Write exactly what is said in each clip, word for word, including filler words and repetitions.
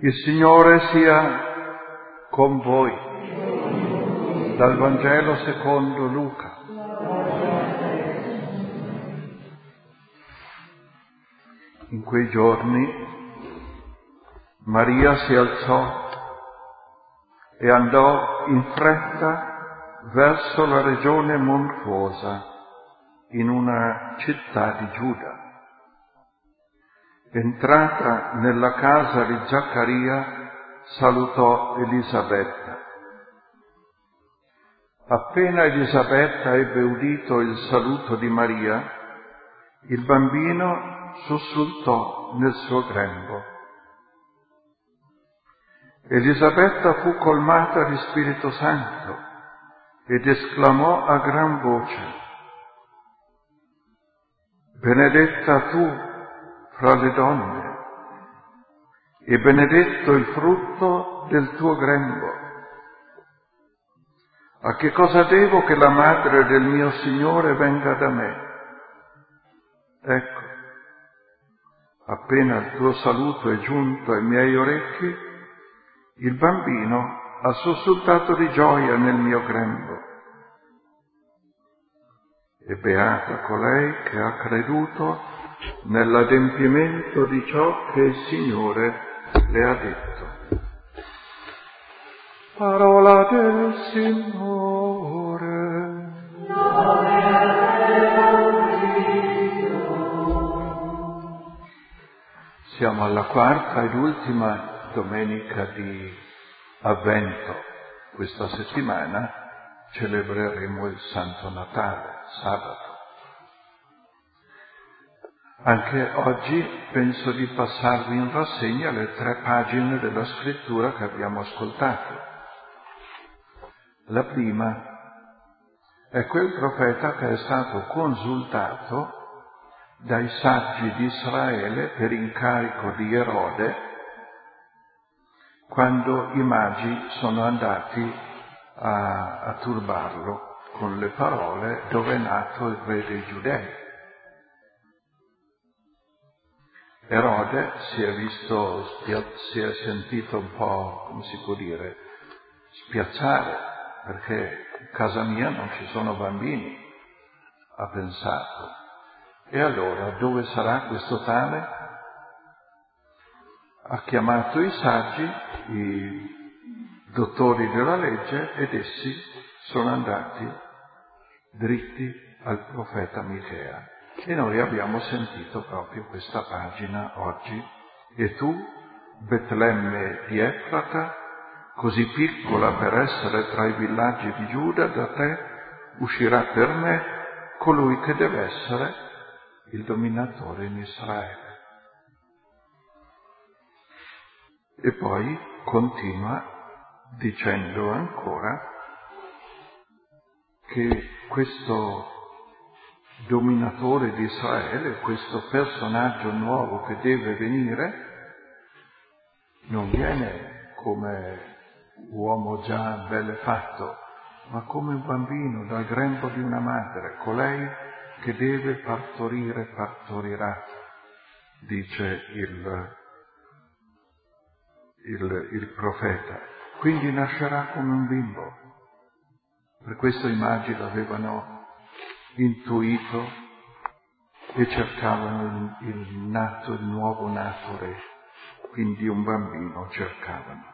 Il Signore sia con voi. Dal Vangelo secondo Luca. In quei giorni Maria si alzò e andò in fretta verso la regione montuosa, in una città di Giuda. Entrata nella casa di Zaccaria, salutò Elisabetta. Appena Elisabetta ebbe udito il saluto di Maria, il bambino sussultò nel suo grembo. Elisabetta fu colmata di Spirito Santo ed esclamò a gran voce: benedetta tu fra le donne, e benedetto il frutto del tuo grembo. A che cosa devo che la madre del mio Signore venga da me? Ecco, appena il tuo saluto è giunto ai miei orecchi, il bambino ha sussultato di gioia nel mio grembo. E beata colei che ha creduto nell'adempimento di ciò che il Signore le ha detto. Parola del Signore. Siamo alla quarta ed ultima domenica di Avvento. Questa settimana celebreremo il Santo Natale, sabato. Anche oggi penso di passarvi in rassegna le tre pagine della scrittura che abbiamo ascoltato. La prima è quel profeta che è stato consultato dai saggi di Israele per incarico di Erode quando i magi sono andati a, a turbarlo con le parole: dove è nato il re dei Giudei. Erode si è visto, si è sentito un po', come si può dire, spiazzare, perché in casa mia non ci sono bambini, ha pensato. E allora dove sarà questo tale? Ha chiamato i saggi, i dottori della legge, ed essi sono andati dritti al profeta Michea. E noi abbiamo sentito proprio questa pagina oggi. E tu, Betlemme di Efrata, così piccola per essere tra i villaggi di Giuda, da te uscirà per me colui che deve essere il dominatore in Israele. E poi continua dicendo ancora che questo dominatore di Israele, questo personaggio nuovo che deve venire, non viene come uomo già belle fatto, ma come un bambino dal grembo di una madre, colei che deve partorire, partorirà, dice il, il, il profeta. Quindi nascerà come un bimbo. Per questo i magi l'avevano intuito e cercavano il, il nato, il nuovo nato re, quindi un bambino cercavano.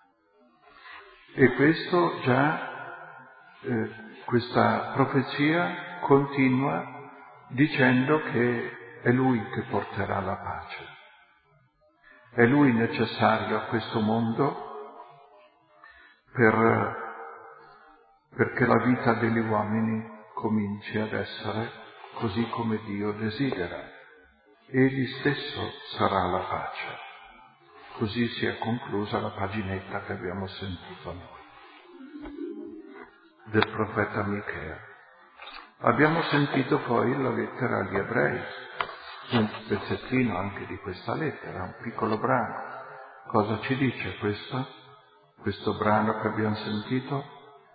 E questo già, eh, questa profezia continua dicendo che è lui che porterà la pace. È lui necessario a questo mondo per, perché la vita degli uomini cominci ad essere così come Dio desidera. Egli stesso sarà la pace. Così si è conclusa la paginetta che abbiamo sentito noi, del profeta Michea. Abbiamo sentito poi la lettera agli Ebrei, un pezzettino anche di questa lettera, un piccolo brano. Cosa ci dice questo? Questo brano che abbiamo sentito?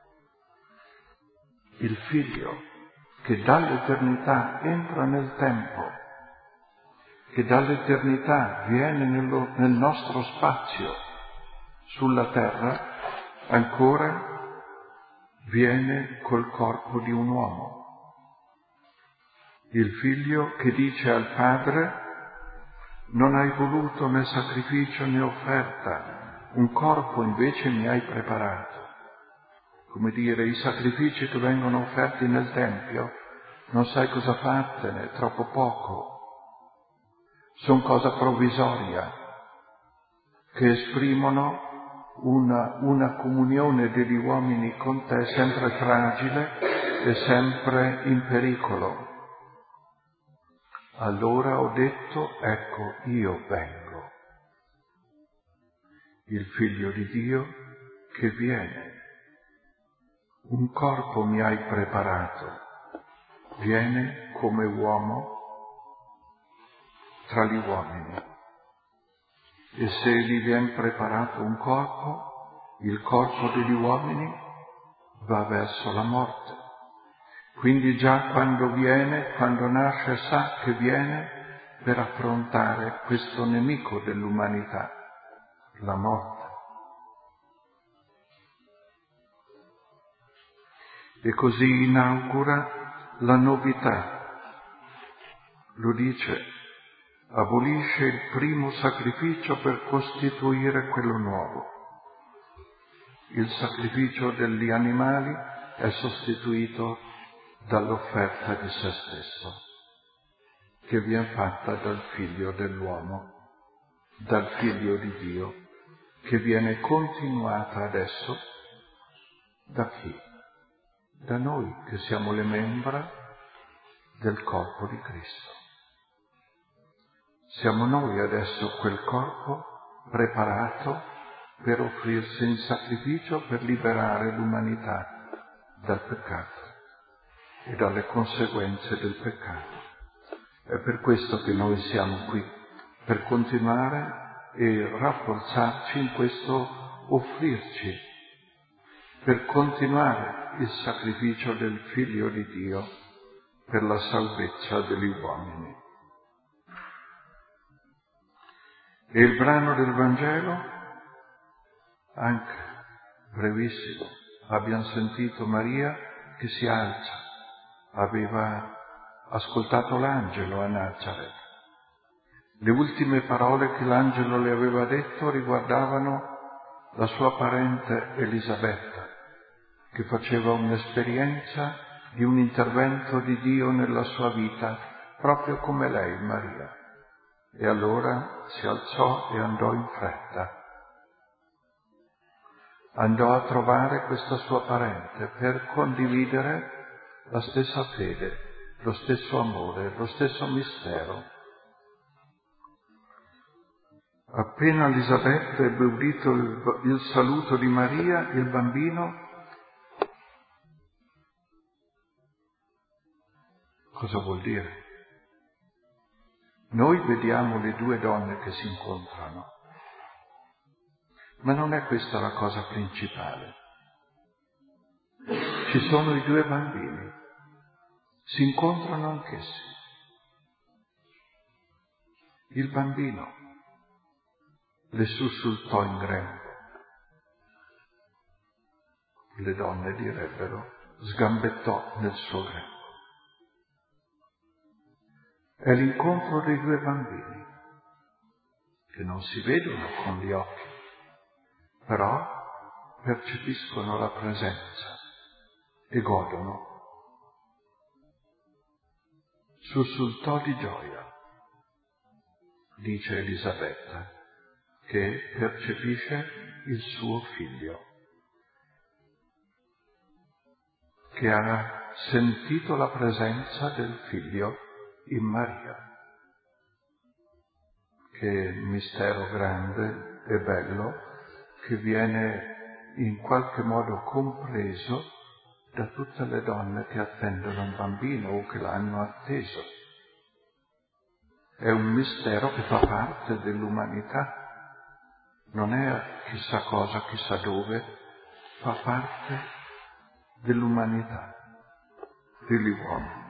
Il Figlio che dall'eternità entra nel tempo, che dall'eternità viene nello, nel nostro spazio sulla terra ancora viene col corpo di un uomo. Il figlio che dice al padre: non hai voluto né sacrificio né offerta, un corpo invece mi hai preparato. Come dire, i sacrifici che vengono offerti nel Tempio non sai cosa fartene, è troppo poco. Sono cosa provvisoria, che esprimono una, una comunione degli uomini con te sempre fragile e sempre in pericolo. Allora ho detto: ecco, io vengo. Il Figlio di Dio che viene. Un corpo mi hai preparato, viene come uomo tra gli uomini. E se gli viene preparato un corpo, il corpo degli uomini va verso la morte. Quindi già quando viene, quando nasce, sa che viene per affrontare questo nemico dell'umanità, la morte. E così inaugura la novità. Lo dice, abolisce il primo sacrificio per costituire quello nuovo. Il sacrificio degli animali è sostituito dall'offerta di se stesso, che viene fatta dal Figlio dell'uomo, dal Figlio di Dio, che viene continuata adesso da chi? Da noi che siamo le membra del corpo di Cristo. Siamo noi adesso quel corpo preparato per offrirsi in sacrificio per liberare l'umanità dal peccato e dalle conseguenze del peccato. È per questo che noi siamo qui, per continuare e rafforzarci in questo offrirci, per continuare il sacrificio del Figlio di Dio per la salvezza degli uomini. E il brano del Vangelo, anche brevissimo, abbiamo sentito Maria che si alza, aveva ascoltato l'angelo a Nazareth. Le ultime parole che l'angelo le aveva detto riguardavano la sua parente Elisabetta, che faceva un'esperienza di un intervento di Dio nella sua vita, proprio come lei, Maria. E allora si alzò e andò in fretta. Andò a trovare questa sua parente per condividere la stessa fede, lo stesso amore, lo stesso mistero. Appena Elisabetta ebbe udito il, il saluto di Maria, il bambino, cosa vuol dire? Noi vediamo le due donne che si incontrano, ma non è questa la cosa principale. Ci sono i due bambini, si incontrano anch'essi. Il bambino le sussultò in grembo. Le donne direbbero sgambettò nel suo grembo. È l'incontro dei due bambini, che non si vedono con gli occhi, però percepiscono la presenza e godono. Sussultò di gioia, dice Elisabetta, che percepisce il suo figlio, che ha sentito la presenza del figlio in Maria. Che mistero grande e bello che viene in qualche modo compreso da tutte le donne che attendono un bambino o che l'hanno atteso. È un mistero che fa parte dell'umanità, non è chissà cosa, chissà dove, fa parte dell'umanità, degli uomini.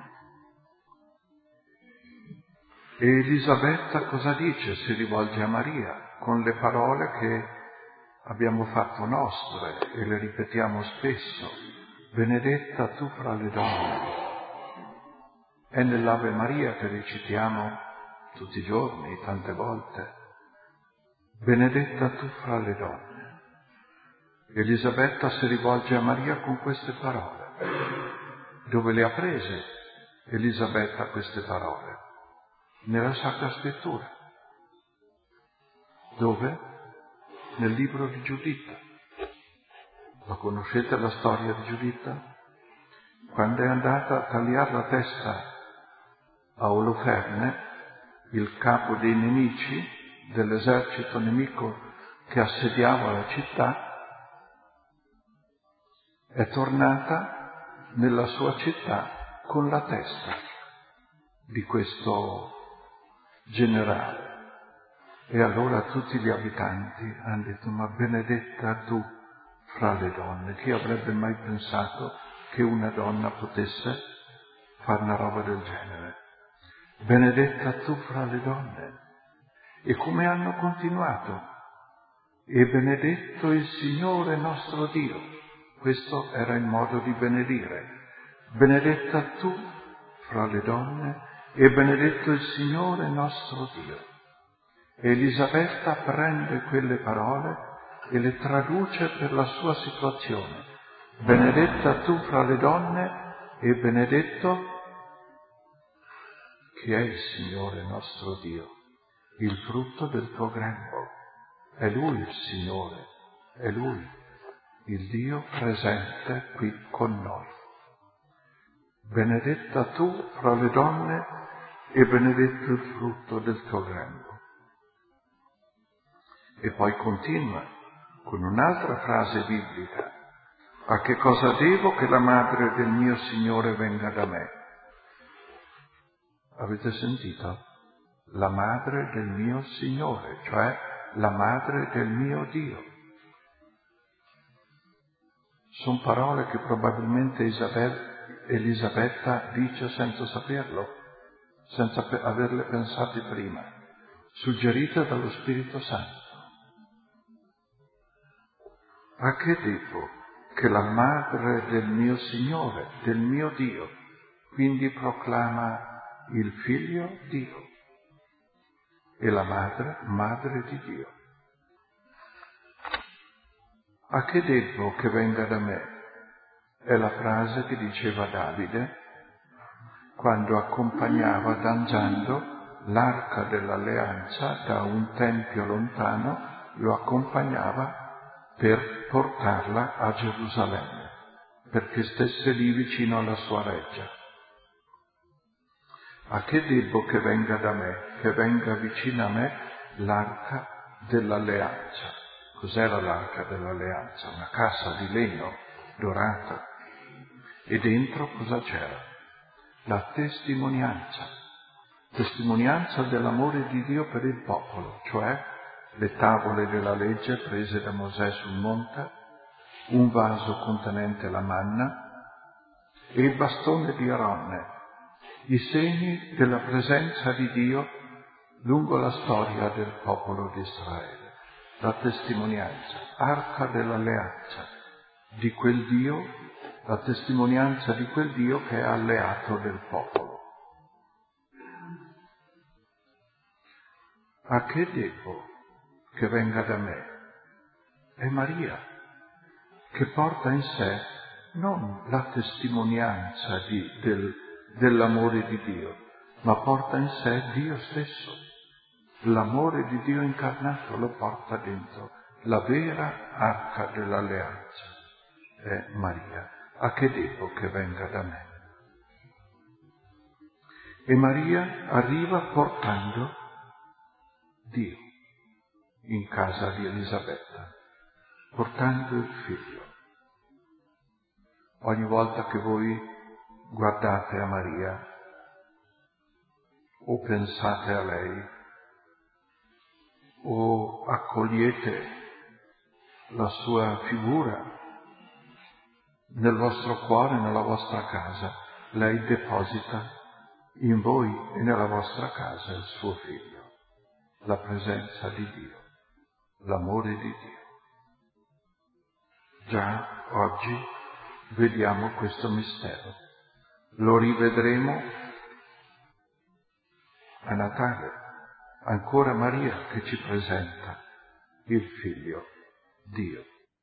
E Elisabetta cosa dice? Si rivolge a Maria con le parole che abbiamo fatto nostre e le ripetiamo spesso. Benedetta tu fra le donne. È nell'Ave Maria che recitiamo tutti i giorni, tante volte. Benedetta tu fra le donne. Elisabetta si rivolge a Maria con queste parole. Dove le ha prese Elisabetta queste parole? Nella Sacra Scrittura. Dove? Nel libro di Giuditta. La conoscete la storia di Giuditta? Quando è andata a tagliare la testa a Oloferne, il capo dei nemici, dell'esercito nemico che assediava la città, è tornata nella sua città con la testa di questo generale. E allora tutti gli abitanti hanno detto: ma benedetta tu fra le donne. Chi avrebbe mai pensato che una donna potesse fare una roba del genere? Benedetta tu fra le donne. E come hanno continuato? E benedetto il Signore nostro Dio. Questo era il modo di benedire. Benedetta tu fra le donne e benedetto il Signore nostro Dio. Elisabetta prende quelle parole e le traduce per la sua situazione. Benedetta tu fra le donne e benedetto che è il Signore nostro Dio, il frutto del tuo grembo. È Lui il Signore, è Lui, il Dio presente qui con noi. Benedetta tu fra le donne e benedetto il frutto del tuo grembo. E poi continua con un'altra frase biblica. A che cosa devo che la madre del mio Signore venga da me? Avete sentito? La madre del mio Signore, cioè la madre del mio Dio. Sono parole che probabilmente Isabel, Elisabetta dice senza saperlo, senza averle pensate prima, suggerite dallo Spirito Santo. A che devo che la madre del mio Signore, del mio Dio, quindi proclama il Figlio Dio e la madre, madre di Dio. A che devo che venga da me? È la frase che diceva Davide quando accompagnava danzando l'arca dell'alleanza da un tempio lontano, lo accompagnava per portarla a Gerusalemme, perché stesse lì vicino alla sua reggia. A che debbo che venga da me, che venga vicino a me l'arca dell'alleanza? Cos'era l'arca dell'alleanza? Una cassa di legno dorata. E dentro cosa c'era? La testimonianza. Testimonianza dell'amore di Dio per il popolo, cioè le tavole della legge prese da Mosè sul monte, un vaso contenente la manna e il bastone di Aronne, i segni della presenza di Dio lungo la storia del popolo di Israele. La testimonianza, arca dell'alleanza di quel Dio, la testimonianza di quel Dio che è alleato del popolo. A che devo che venga da me? È Maria, che porta in sé non la testimonianza di, del, dell'amore di Dio, ma porta in sé Dio stesso. L'amore di Dio incarnato lo porta dentro. La vera arca dell'alleanza è Maria. A che devo che venga da me? E Maria arriva portando Dio in casa di Elisabetta, portando il figlio. Ogni volta che voi guardate a Maria o pensate a lei o accogliete la sua figura nel vostro cuore, nella vostra casa, lei deposita in voi e nella vostra casa il suo figlio, la presenza di Dio, l'amore di Dio. già oggi vediamo questo mistero. Lo rivedremo a Natale, ancora Maria che ci presenta il Figlio, Dio.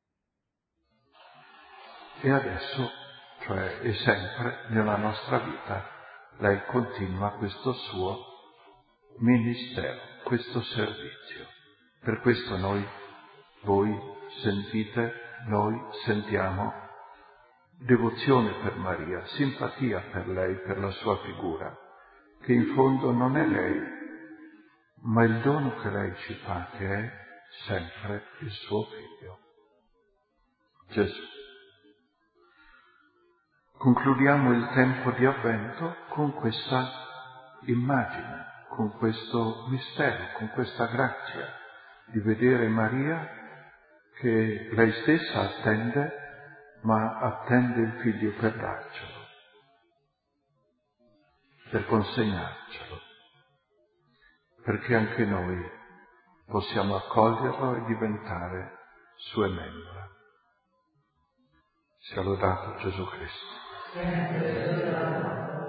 E adesso, cioè e sempre nella nostra vita, lei continua questo suo ministero, questo servizio. Per questo noi, voi sentite, noi sentiamo devozione per Maria, simpatia per lei, per la sua figura, che in fondo non è lei, ma il dono che lei ci fa, che è sempre il suo Figlio, Gesù. Concludiamo il tempo di Avvento con questa immagine, con questo mistero, con questa grazia di vedere Maria che lei stessa attende, ma attende il Figlio per darcelo, per consegnarcelo, perché anche noi possiamo accoglierlo e diventare sue membra. Sia lodato Gesù Cristo.